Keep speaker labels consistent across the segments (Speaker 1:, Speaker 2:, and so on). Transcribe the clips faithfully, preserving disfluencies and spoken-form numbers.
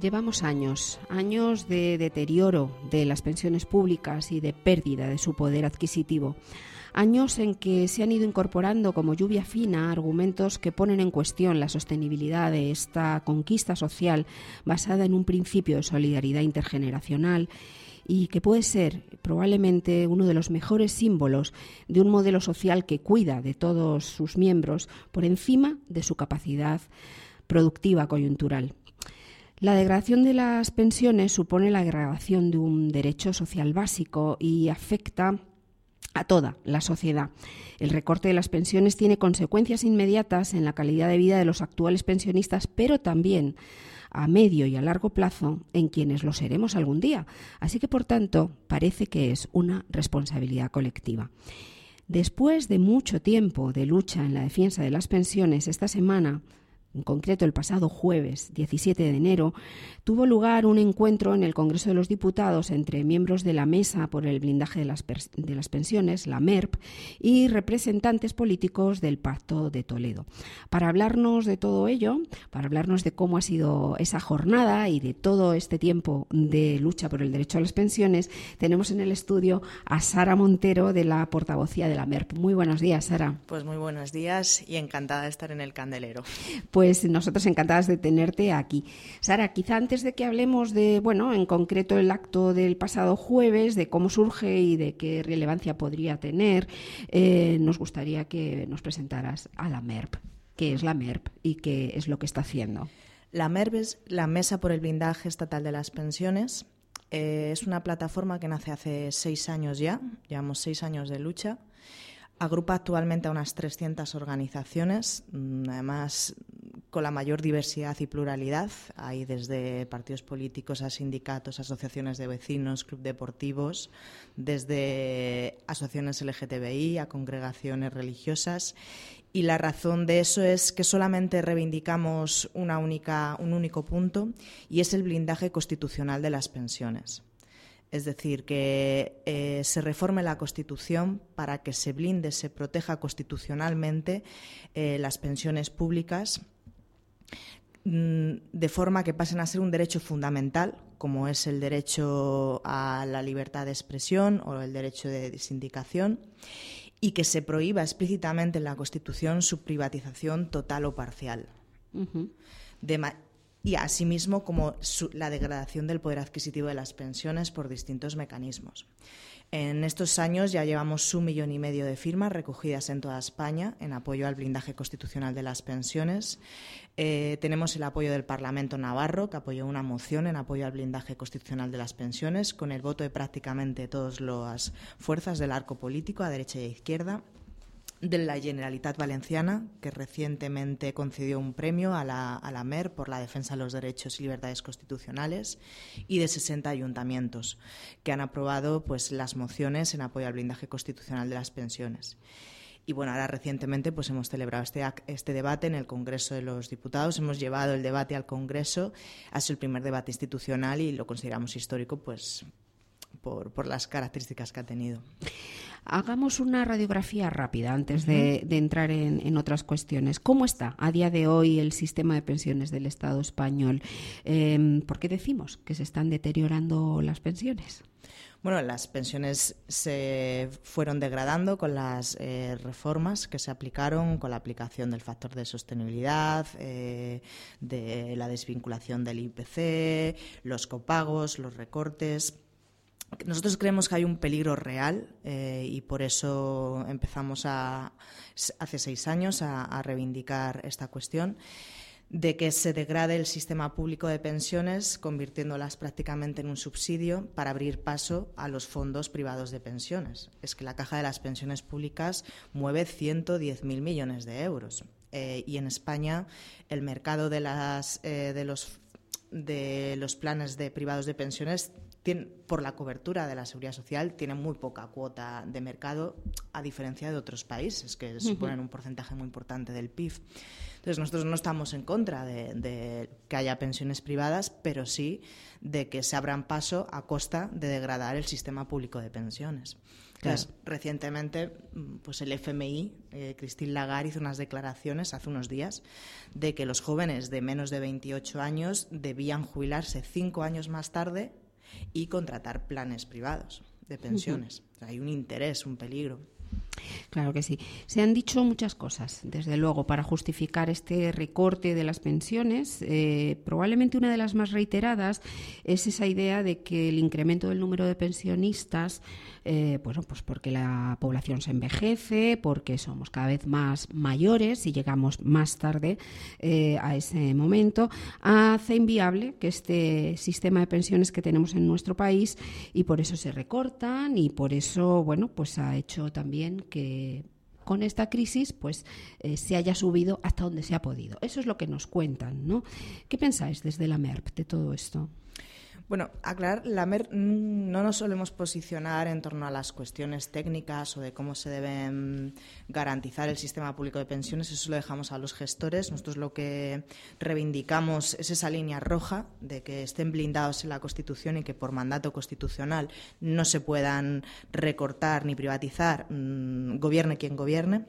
Speaker 1: Llevamos años, años de deterioro de las pensiones públicas y de pérdida de su poder adquisitivo. Años en que se han ido incorporando como lluvia fina argumentos que ponen en cuestión la sostenibilidad de esta conquista social basada en un principio de solidaridad intergeneracional y que puede ser probablemente uno de los mejores símbolos de un modelo social que cuida de todos sus miembros por encima de su capacidad productiva coyuntural. La degradación de las pensiones supone la degradación de un derecho social básico y afecta a toda la sociedad. El recorte de las pensiones tiene consecuencias inmediatas en la calidad de vida de los actuales pensionistas, pero también a medio y a largo plazo en quienes lo seremos algún día. Así que, por tanto, parece que es una responsabilidad colectiva. Después de mucho tiempo de lucha en la defensa de las pensiones, esta semana, en concreto el pasado jueves diecisiete de enero, tuvo lugar un encuentro en el Congreso de los Diputados entre miembros de la Mesa por el Blindaje de las, de las Pensiones, la MERP, y representantes políticos del Pacto de Toledo. Para hablarnos de todo ello, para hablarnos de cómo ha sido esa jornada y de todo este tiempo de lucha por el derecho a las pensiones, tenemos en el estudio a Sara Montero, de la portavocía de la MERP. Muy buenos días, Sara.
Speaker 2: Pues muy buenos días y encantada de estar en el candelero.
Speaker 1: Pues Pues nosotros encantadas de tenerte aquí. Sara, quizá antes de que hablemos de, bueno, en concreto el acto del pasado jueves, de cómo surge y de qué relevancia podría tener, eh, nos gustaría que nos presentaras a la MERP. ¿Qué es la MERP y qué es lo que está haciendo?
Speaker 2: La MERP es la Mesa por el Blindaje Estatal de las Pensiones. Eh, es una plataforma que nace hace seis años ya, llevamos seis años de lucha. Agrupa actualmente a unas trescientas organizaciones, además con la mayor diversidad y pluralidad. Hay desde partidos políticos a sindicatos, asociaciones de vecinos, clubes deportivos, desde asociaciones L G T B I a congregaciones religiosas. Y la razón de eso es que solamente reivindicamos una única, un único punto, y es el blindaje constitucional de las pensiones. Es decir, que eh, se reforme la Constitución para que se blinde, se proteja constitucionalmente eh, las pensiones públicas, mmm, de forma que pasen a ser un derecho fundamental, como es el derecho a la libertad de expresión o el derecho de sindicación, y que se prohíba explícitamente en la Constitución su privatización total o parcial. Uh-huh. De ma- y asimismo como su, la degradación del poder adquisitivo de las pensiones por distintos mecanismos. En estos años ya llevamos un millón y medio de firmas recogidas en toda España en apoyo al blindaje constitucional de las pensiones. Eh, tenemos el apoyo del Parlamento navarro, que apoyó una moción en apoyo al blindaje constitucional de las pensiones, con el voto de prácticamente todas las fuerzas del arco político, a derecha y a izquierda. De la Generalitat Valenciana, que recientemente concedió un premio a la, a la MERP por la defensa de los derechos y libertades constitucionales, y de sesenta ayuntamientos que han aprobado pues, las mociones en apoyo al blindaje constitucional de las pensiones. Y bueno, ahora recientemente pues, hemos celebrado este, este debate en el Congreso de los Diputados, hemos llevado el debate al Congreso, ha sido el primer debate institucional y lo consideramos histórico pues, por, por las características que ha tenido.
Speaker 1: Hagamos una radiografía rápida antes de, de entrar en, en otras cuestiones. ¿Cómo está a día de hoy el sistema de pensiones del Estado español? Eh, ¿Por qué decimos que se están deteriorando las pensiones?
Speaker 2: Bueno, las pensiones se fueron degradando con las eh, reformas que se aplicaron, con la aplicación del factor de sostenibilidad, eh, de la desvinculación del I P C, los copagos, los recortes. Nosotros creemos que hay un peligro real eh, y por eso empezamos a, hace seis años a, a reivindicar esta cuestión de que se degrade el sistema público de pensiones, convirtiéndolas prácticamente en un subsidio para abrir paso a los fondos privados de pensiones. Es que la caja de las pensiones públicas mueve ciento diez mil millones de euros eh, y en España el mercado de, las, eh, de, los, de los planes de privados de pensiones tiene, por la cobertura de la seguridad social, tiene muy poca cuota de mercado, a diferencia de otros países que suponen un porcentaje muy importante del P I B. Entonces, nosotros no estamos en contra de, de que haya pensiones privadas, pero sí de que se abran paso a costa de degradar el sistema público de pensiones. Entonces, claro. Recientemente, pues el F M I, eh, Christine Lagarde, hizo unas declaraciones hace unos días de que los jóvenes de menos de veintiocho años debían jubilarse cinco años más tarde y contratar planes privados de pensiones. Uh-huh. O sea, hay un interés, un peligro.
Speaker 1: Claro que sí. Se han dicho muchas cosas, desde luego, para justificar este recorte de las pensiones. Eh, probablemente una de las más reiteradas es esa idea de que el incremento del número de pensionistas, eh, bueno, pues porque la población se envejece, porque somos cada vez más mayores y llegamos más tarde eh, a ese momento, hace inviable que este sistema de pensiones que tenemos en nuestro país, y por eso se recortan y por eso, bueno, pues ha hecho también que con esta crisis pues eh, se haya subido hasta donde se ha podido. Eso es lo que nos cuentan, ¿no? ¿Qué pensáis desde la MERP de todo esto?
Speaker 2: Bueno, aclarar, la MERP no nos solemos posicionar en torno a las cuestiones técnicas o de cómo se debe garantizar el sistema público de pensiones, eso lo dejamos a los gestores. Nosotros lo que reivindicamos es esa línea roja de que estén blindados en la Constitución y que por mandato constitucional no se puedan recortar ni privatizar, mmm, gobierne quien gobierne.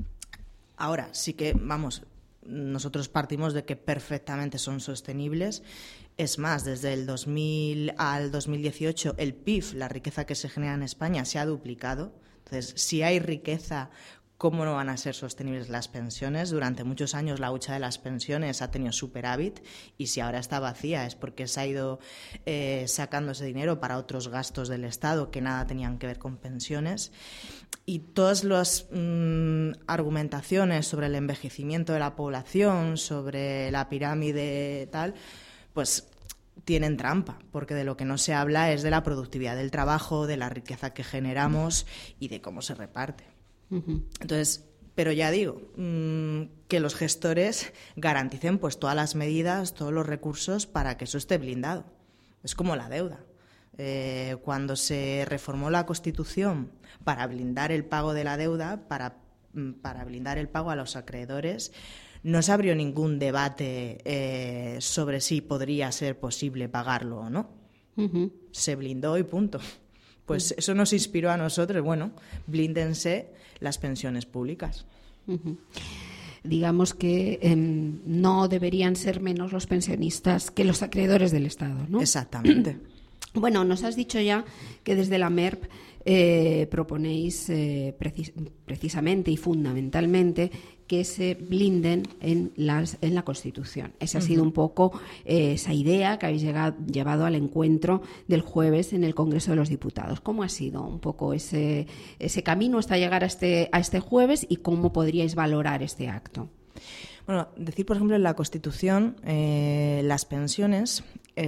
Speaker 2: Ahora, sí que, vamos, nosotros partimos de que perfectamente son sostenibles. Es más, desde el dos mil al dos mil dieciocho el P I B, la riqueza que se genera en España, se ha duplicado. Entonces, si hay riqueza, ¿cómo no van a ser sostenibles las pensiones? Durante muchos años la hucha de las pensiones ha tenido superávit y si ahora está vacía es porque se ha ido eh, sacando ese dinero para otros gastos del Estado que nada tenían que ver con pensiones. Y todas las mmm, argumentaciones sobre el envejecimiento de la población, sobre la pirámide tal, pues tienen trampa, porque de lo que no se habla es de la productividad del trabajo, de la riqueza que generamos y de cómo se reparte. Uh-huh. Entonces, pero ya digo, mmm, que los gestores garanticen pues todas las medidas, todos los recursos para que eso esté blindado. Es como la deuda. Eh, cuando se reformó la Constitución para blindar el pago de la deuda, para, para blindar el pago a los acreedores, no se abrió ningún debate eh, sobre si podría ser posible pagarlo o no. Uh-huh. Se blindó y punto. Pues uh-huh. Eso nos inspiró a nosotros. Bueno, blíndense las pensiones públicas.
Speaker 1: Uh-huh. Digamos que eh, no deberían ser menos los pensionistas que los acreedores del Estado, ¿no?
Speaker 2: Exactamente.
Speaker 1: Bueno, nos has dicho ya que desde la MERP eh, proponéis eh, precis- precisamente y fundamentalmente que se blinden en, las, en la Constitución. Esa ha sido un poco eh, esa idea que habéis llegado, llevado al encuentro del jueves en el Congreso de los Diputados. ¿Cómo ha sido un poco ese, ese camino hasta llegar a este, a este jueves y cómo podríais valorar este acto?
Speaker 2: Bueno, decir, por ejemplo, en la Constitución eh, las pensiones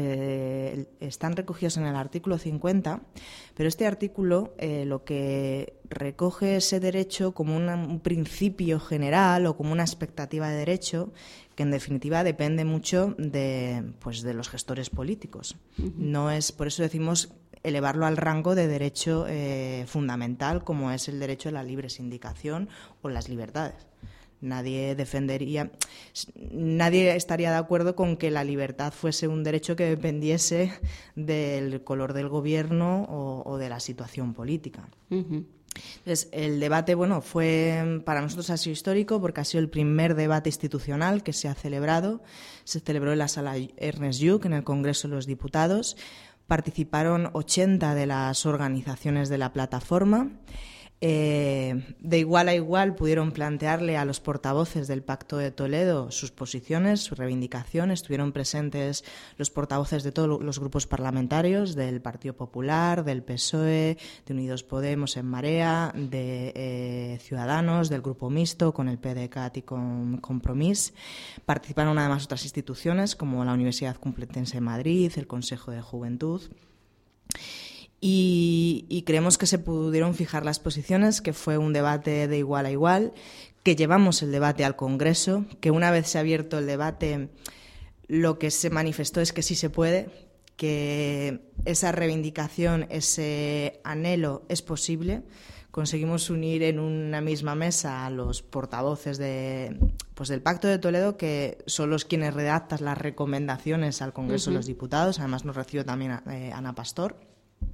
Speaker 2: eh, están recogidas en el artículo cincuenta, pero este artículo eh, lo que recoge ese derecho como una, un principio general o como una expectativa de derecho que en definitiva depende mucho de, pues, de los gestores políticos. Uh-huh. No es, por eso decimos elevarlo al rango de derecho eh, fundamental como es el derecho a la libre sindicación o las libertades. Nadie defendería, nadie estaría de acuerdo con que la libertad fuese un derecho que dependiese del color del gobierno o, o de la situación política. Uh-huh. Entonces, el debate, bueno, fue para nosotros ha sido histórico porque ha sido el primer debate institucional que se ha celebrado. Se celebró en la sala Ernest Lluch, en el Congreso de los Diputados. Participaron ochenta de las organizaciones de la plataforma. Eh, de igual a igual pudieron plantearle a los portavoces del Pacto de Toledo sus posiciones, sus reivindicaciones. Estuvieron presentes los portavoces de todos los grupos parlamentarios, del Partido Popular, del P S O E, de Unidos Podemos en Marea, de eh, Ciudadanos, del Grupo Mixto, con el P D C A T y con Compromís. Participaron además otras instituciones como la Universidad Complutense de Madrid, el Consejo de Juventud. Y, y creemos que se pudieron fijar las posiciones, que fue un debate de igual a igual, que llevamos el debate al Congreso, que una vez se ha abierto el debate lo que se manifestó es que sí se puede, que esa reivindicación, ese anhelo es posible. Conseguimos unir en una misma mesa a los portavoces de, pues del Pacto de Toledo, que son los quienes redactan las recomendaciones al Congreso uh-huh. de los Diputados. Además nos recibió también a, eh, Ana Pastor.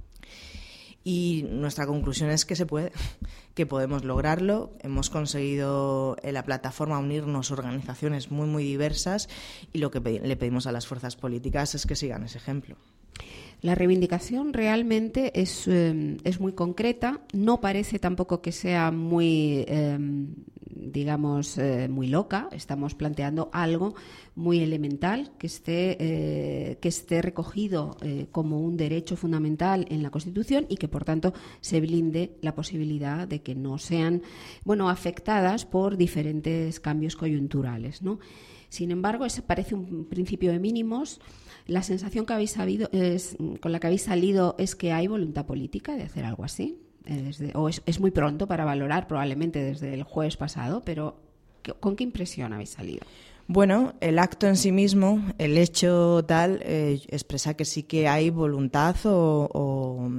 Speaker 2: Y nuestra conclusión es que se puede, que podemos lograrlo. Hemos conseguido en la plataforma unirnos organizaciones muy, muy diversas, y lo que pedi- le pedimos a las fuerzas políticas es que sigan ese ejemplo.
Speaker 1: La reivindicación realmente es, eh, es muy concreta, no parece tampoco que sea muy, eh, digamos, eh, muy loca. Estamos planteando algo muy elemental, que esté, eh, que esté recogido eh, como un derecho fundamental en la Constitución, y que, por tanto, se blinde la posibilidad de que no sean, bueno, afectadas por diferentes cambios coyunturales, ¿no? Sin embargo, ese parece un principio de mínimos. La sensación que habéis sabido es, con la que habéis salido, es que hay voluntad política de hacer algo así. Eh, desde, o es, es muy pronto para valorar, probablemente desde el jueves pasado, pero ¿con qué impresión habéis salido?
Speaker 2: Bueno, el acto en sí mismo, el hecho tal, eh, expresa que sí que hay voluntad o, o,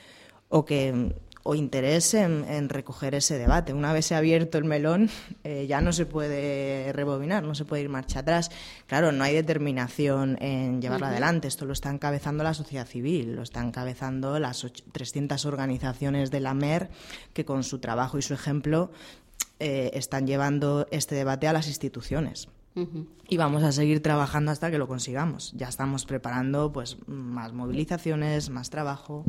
Speaker 2: o que... o interés en, en recoger ese debate. Una vez se ha abierto el melón, eh, ya no se puede rebobinar, no se puede ir marcha atrás. Claro, no hay determinación en llevarlo uh-huh. adelante. Esto lo está encabezando la sociedad civil, lo está encabezando las ocho, trescientas organizaciones de la M E R, que con su trabajo y su ejemplo eh, están llevando este debate a las instituciones. Uh-huh. Y vamos a seguir trabajando hasta que lo consigamos. Ya estamos preparando pues más movilizaciones, más trabajo.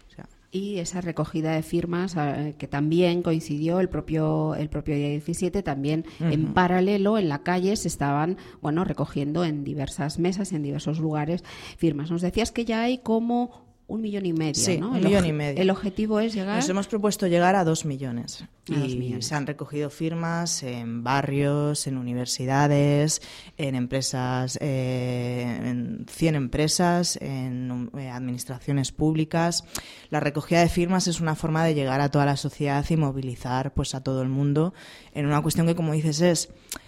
Speaker 1: Y esa recogida de firmas, eh, que también coincidió el propio el propio día diecisiete, también uh-huh. en paralelo en la calle se estaban, bueno, recogiendo en diversas mesas, en diversos lugares, firmas. Nos decías que ya hay como un millón y medio,
Speaker 2: sí,
Speaker 1: ¿no?
Speaker 2: un
Speaker 1: El
Speaker 2: millón
Speaker 1: oje-
Speaker 2: y medio.
Speaker 1: El objetivo es llegar...
Speaker 2: Nos hemos propuesto llegar a dos millones.
Speaker 1: A
Speaker 2: y
Speaker 1: dos millones.
Speaker 2: Se han recogido firmas en barrios, en universidades, en empresas, eh, en cien empresas, en eh, administraciones públicas. La recogida de firmas es una forma de llegar a toda la sociedad y movilizar pues a todo el mundo en una cuestión que, como dices, es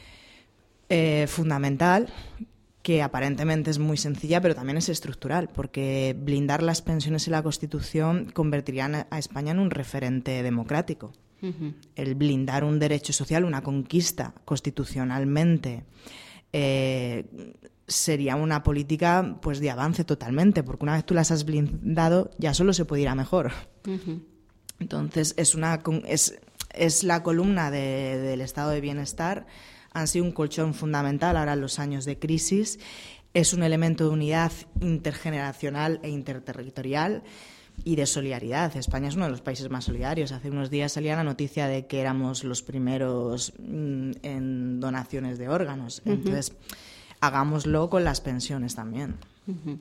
Speaker 2: eh, fundamental, que aparentemente es muy sencilla, pero también es estructural, porque blindar las pensiones y la Constitución convertirían a España en un referente democrático. Uh-huh. El blindar un derecho social, una conquista constitucionalmente, eh, sería una política pues de avance totalmente, porque una vez tú las has blindado, ya solo se puede ir a mejor. Uh-huh. Entonces, es, una, es, es la columna de, del estado de bienestar. Han sido un colchón fundamental ahora en los años de crisis. Es un elemento de unidad intergeneracional e interterritorial y de solidaridad. España es uno de los países más solidarios. Hace unos días salía la noticia de que éramos los primeros mmm, en donaciones de órganos. Uh-huh. Entonces, hagámoslo con las pensiones también.
Speaker 1: Uh-huh.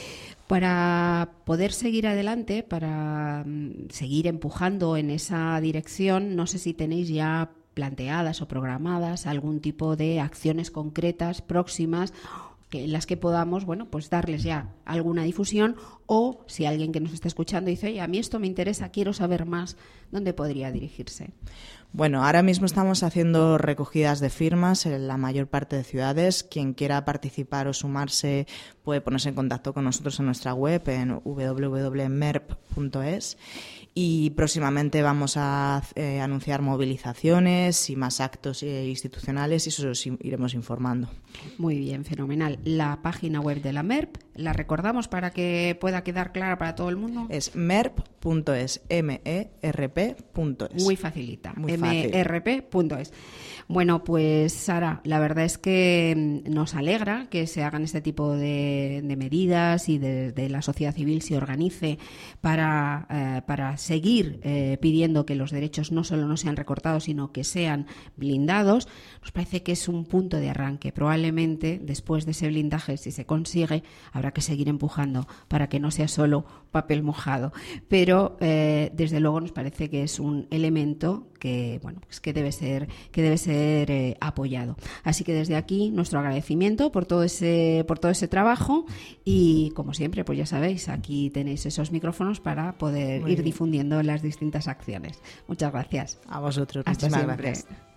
Speaker 1: Para poder seguir adelante, para um, seguir empujando en esa dirección, no sé si tenéis ya planteadas o programadas algún tipo de acciones concretas próximas que, en las que podamos, bueno, pues darles ya alguna difusión, o si alguien que nos está escuchando dice, oye, a mí esto me interesa, quiero saber más, ¿dónde podría dirigirse?
Speaker 2: Bueno, ahora mismo estamos haciendo recogidas de firmas en la mayor parte de ciudades. Quien quiera participar o sumarse puede ponerse en contacto con nosotros en nuestra web en doble u doble u doble u punto merp punto es. Y próximamente vamos a eh, anunciar movilizaciones y más actos eh, institucionales, y eso os iremos informando.
Speaker 1: Muy bien, fenomenal. La página web de la MERP, ¿la recordamos para que pueda quedar clara para todo el mundo?
Speaker 2: Es merp punto es, M E R P punto es.
Speaker 1: Muy facilita,
Speaker 2: Muy
Speaker 1: M E R P punto es. Bueno, pues Sara, la verdad es que nos alegra que se hagan este tipo de, de medidas y de, de la sociedad civil se organice para, eh, para seguir eh, pidiendo que los derechos no solo no sean recortados, sino que sean blindados. Nos parece que es un punto de arranque. Probablemente después de ese blindaje, si se consigue, habrá que seguir empujando para que no sea solo papel mojado. Pero eh, desde luego nos parece que es un elemento que, bueno, pues que debe ser, que debe ser eh, apoyado. Así que desde aquí nuestro agradecimiento por todo ese, por todo ese trabajo, y como siempre, pues ya sabéis, aquí tenéis esos micrófonos para poder Muy ir bien. difundiendo las distintas acciones. Muchas gracias.
Speaker 2: A vosotros.
Speaker 1: Hasta
Speaker 2: muchas
Speaker 1: siempre.
Speaker 2: Gracias.